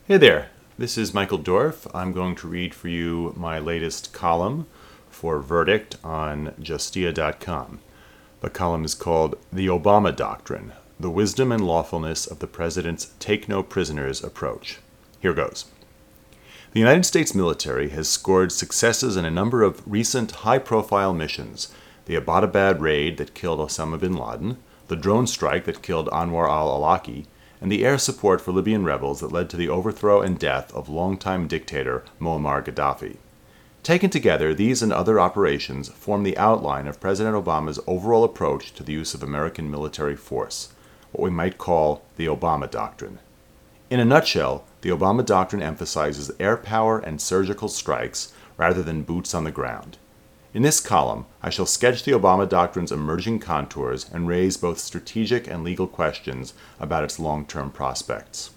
Hey there, this is Michael Dorf. I'm going to read for you my latest column for Verdict on Justia.com. The column is called The Obama Doctrine, the Wisdom and Lawfulness of the President's Take No Prisoners approach. Here goes. The United States military has scored successes in a number of recent high-profile missions: the Abbottabad raid that killed Osama bin Laden, the drone strike that killed Anwar al-Awlaki, and the air support for Libyan rebels that led to the overthrow and death of longtime dictator Muammar Gaddafi. Taken together, these and other operations form the outline of President Obama's overall approach to the use of American military force, what we might call the Obama Doctrine. In a nutshell, the Obama Doctrine emphasizes air power and surgical strikes rather than boots on the ground. In this column, I shall sketch the Obama Doctrine's emerging contours and raise both strategic and legal questions about its long-term prospects.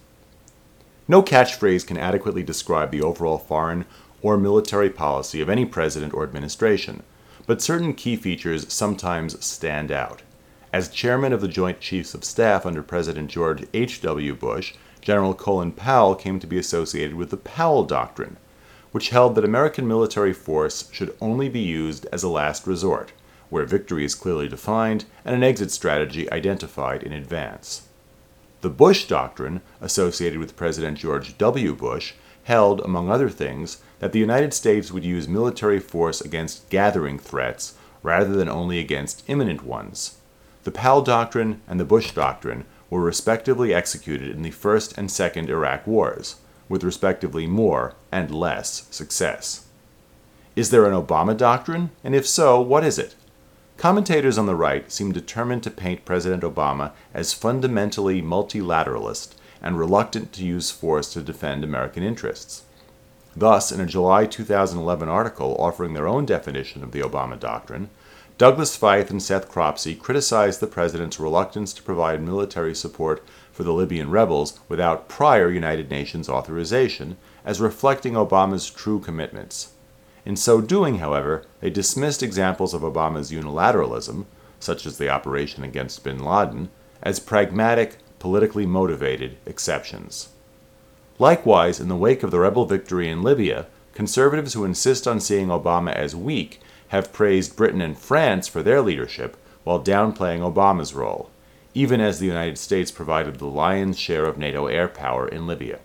No catchphrase can adequately describe the overall foreign or military policy of any president or administration, but certain key features sometimes stand out. As chairman of the Joint Chiefs of Staff under President George H.W. Bush, General Colin Powell came to be associated with the Powell Doctrine, which held that American military force should only be used as a last resort, where victory is clearly defined and an exit strategy identified in advance. The Bush Doctrine, associated with President George W. Bush, held, among other things, that the United States would use military force against gathering threats rather than only against imminent ones. The Powell Doctrine and the Bush Doctrine were respectively executed in the First and Second Iraq Wars, with respectively more and less success. Is there an Obama Doctrine? And if so, what is it? Commentators on the right seem determined to paint President Obama as fundamentally multilateralist and reluctant to use force to defend American interests. Thus, in a July 2011 article offering their own definition of the Obama Doctrine, Douglas Feith and Seth Cropsey criticized the president's reluctance to provide military support for the Libyan rebels without prior United Nations authorization as reflecting Obama's true commitments. In so doing, however, they dismissed examples of Obama's unilateralism, such as the operation against bin Laden, as pragmatic, politically motivated exceptions. Likewise, in the wake of the rebel victory in Libya, conservatives who insist on seeing Obama as weak have praised Britain and France for their leadership while downplaying Obama's role, even as the United States provided the lion's share of NATO air power in Libya.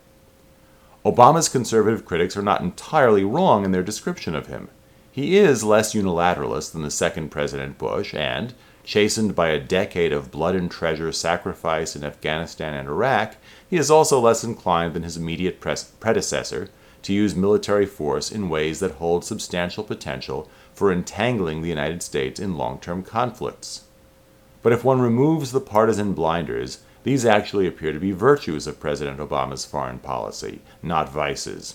Obama's conservative critics are not entirely wrong in their description of him. He is less unilateralist than the second President Bush and, chastened by a decade of blood and treasure sacrifice in Afghanistan and Iraq, he is also less inclined than his immediate predecessor to use military force in ways that hold substantial potential for entangling the United States in long-term conflicts. But if one removes the partisan blinders, these actually appear to be virtues of President Obama's foreign policy, not vices.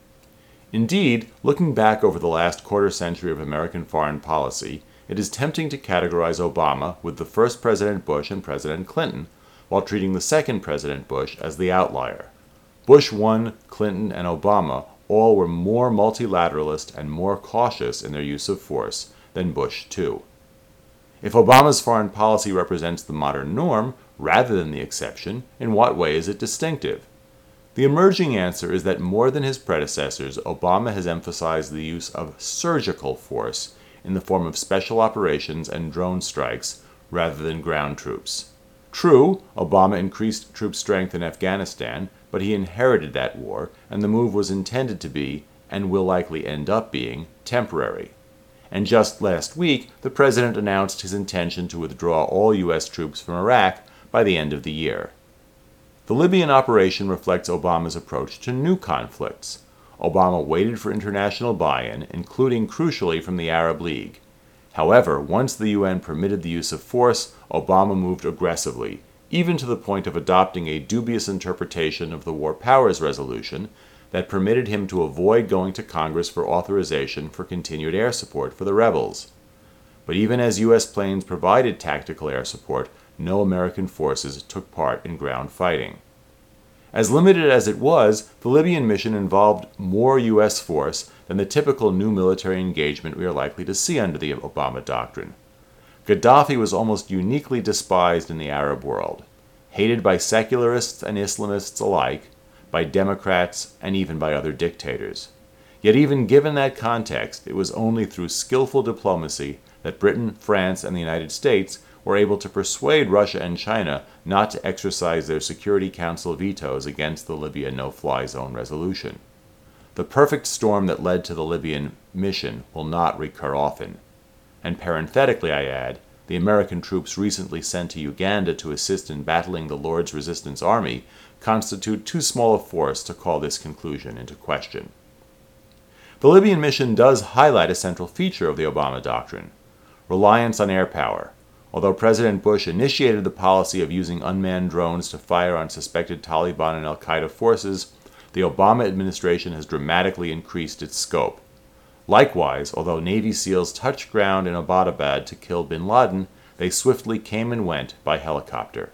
Indeed, looking back over the last quarter century of American foreign policy, it is tempting to categorize Obama with the first President Bush and President Clinton, while treating the second President Bush as the outlier. Bush 1, Clinton, and Obama all were more multilateralist and more cautious in their use of force than Bush 2. If Obama's foreign policy represents the modern norm rather than the exception, in what way is it distinctive? The emerging answer is that more than his predecessors, Obama has emphasized the use of surgical force in the form of special operations and drone strikes rather than ground troops. True, Obama increased troop strength in Afghanistan, but he inherited that war, and the move was intended to be, and will likely end up being, temporary. And just last week, the president announced his intention to withdraw all U.S. troops from Iraq by the end of the year. The Libyan operation reflects Obama's approach to new conflicts. Obama waited for international buy-in, including, crucially, from the Arab League. However, once the UN permitted the use of force, Obama moved aggressively, even to the point of adopting a dubious interpretation of the War Powers Resolution that permitted him to avoid going to Congress for authorization for continued air support for the rebels. But even as U.S. planes provided tactical air support, no American forces took part in ground fighting. As limited as it was, the Libyan mission involved more U.S. force than the typical new military engagement we are likely to see under the Obama Doctrine. Gaddafi was almost uniquely despised in the Arab world. Hated by secularists and Islamists alike, by Democrats, and even by other dictators. Yet even given that context, it was only through skillful diplomacy that Britain, France, and the United States were able to persuade Russia and China not to exercise their Security Council vetoes against the Libya no-fly zone resolution. The perfect storm that led to the Libyan mission will not recur often. And parenthetically, I add, the American troops recently sent to Uganda to assist in battling the Lord's Resistance Army constitute too small a force to call this conclusion into question. The Libyan mission does highlight a central feature of the Obama Doctrine: reliance on air power. Although President Bush initiated the policy of using unmanned drones to fire on suspected Taliban and al-Qaeda forces, the Obama administration has dramatically increased its scope. Likewise, although Navy SEALs touched ground in Abbottabad to kill bin Laden, they swiftly came and went by helicopter.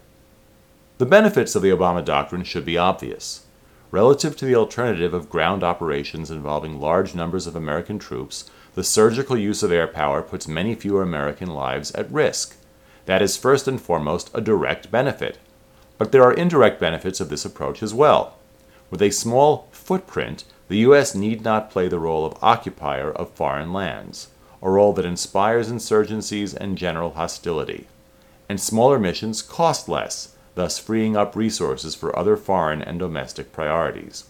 The benefits of the Obama Doctrine should be obvious. Relative to the alternative of ground operations involving large numbers of American troops, the surgical use of air power puts many fewer American lives at risk. That is first and foremost a direct benefit. But there are indirect benefits of this approach as well. With a small footprint, the U.S. need not play the role of occupier of foreign lands, a role that inspires insurgencies and general hostility. And smaller missions cost less, thus freeing up resources for other foreign and domestic priorities.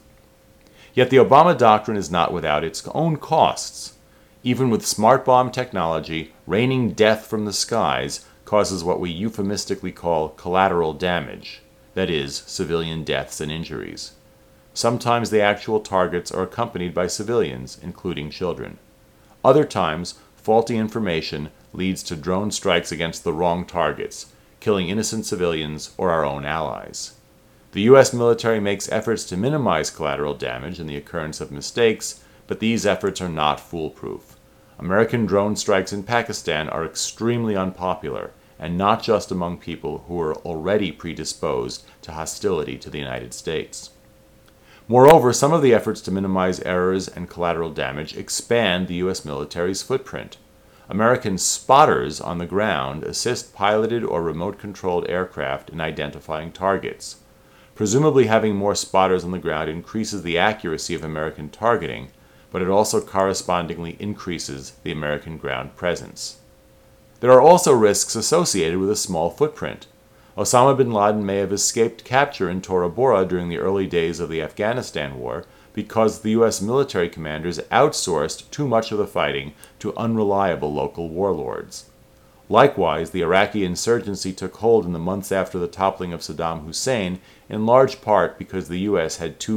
Yet the Obama Doctrine is not without its own costs. Even with smart bomb technology, raining death from the skies causes what we euphemistically call collateral damage, that is, civilian deaths and injuries. Sometimes the actual targets are accompanied by civilians, including children. Other times, faulty information leads to drone strikes against the wrong targets, killing innocent civilians or our own allies. The U.S. military makes efforts to minimize collateral damage and the occurrence of mistakes, but these efforts are not foolproof. American drone strikes in Pakistan are extremely unpopular, and not just among people who are already predisposed to hostility to the United States. Moreover, some of the efforts to minimize errors and collateral damage expand the U.S. military's footprint. American spotters on the ground assist piloted or remote-controlled aircraft in identifying targets. Presumably having more spotters on the ground increases the accuracy of American targeting, but it also correspondingly increases the American ground presence. There are also risks associated with a small footprint. Osama bin Laden may have escaped capture in Tora Bora during the early days of the Afghanistan war because the U.S. military commanders outsourced too much of the fighting to unreliable local warlords. Likewise, the Iraqi insurgency took hold in the months after the toppling of Saddam Hussein, in large part because the U.S. had too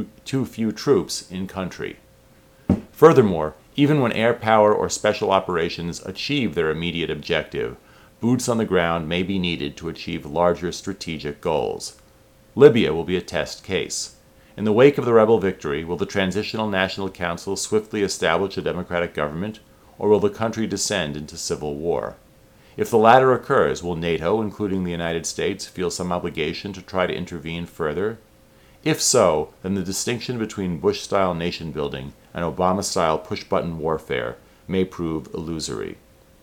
few troops in country. Furthermore, even when air power or special operations achieve their immediate objective, boots on the ground may be needed to achieve larger strategic goals. Libya will be a test case. In the wake of the rebel victory, will the Transitional National Council swiftly establish a democratic government, or will the country descend into civil war? If the latter occurs, will NATO, including the United States, feel some obligation to try to intervene further? If so, then the distinction between Bush-style nation-building and Obama-style push-button warfare may prove illusory.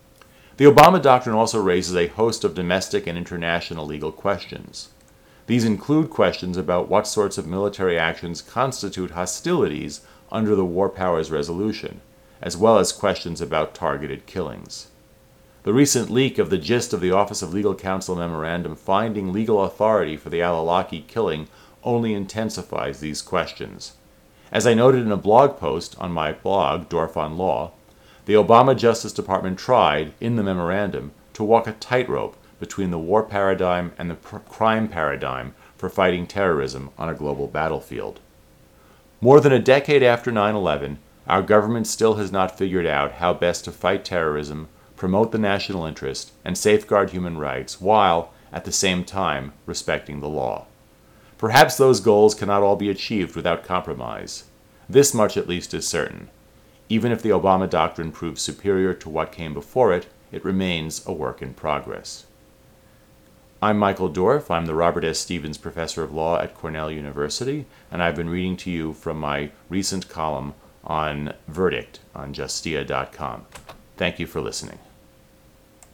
The Obama Doctrine also raises a host of domestic and international legal questions. These include questions about what sorts of military actions constitute hostilities under the War Powers Resolution, as well as questions about targeted killings. The recent leak of the gist of the Office of Legal Counsel memorandum finding legal authority for the al-Awlaki killing only intensifies these questions. As I noted in a blog post on my blog, Dorf on Law, the Obama Justice Department tried, in the memorandum, to walk a tightrope between the war paradigm and the crime paradigm for fighting terrorism on a global battlefield. More than a decade after 9/11, our government still has not figured out how best to fight terrorism, promote the national interest, and safeguard human rights while, at the same time, respecting the law. Perhaps those goals cannot all be achieved without compromise. This much at least is certain. Even if the Obama Doctrine proves superior to what came before it, it remains a work in progress. I'm Michael Dorf. I'm the Robert S. Stevens Professor of Law at Cornell University, and I've been reading to you from my recent column on Verdict on Justia.com. Thank you for listening.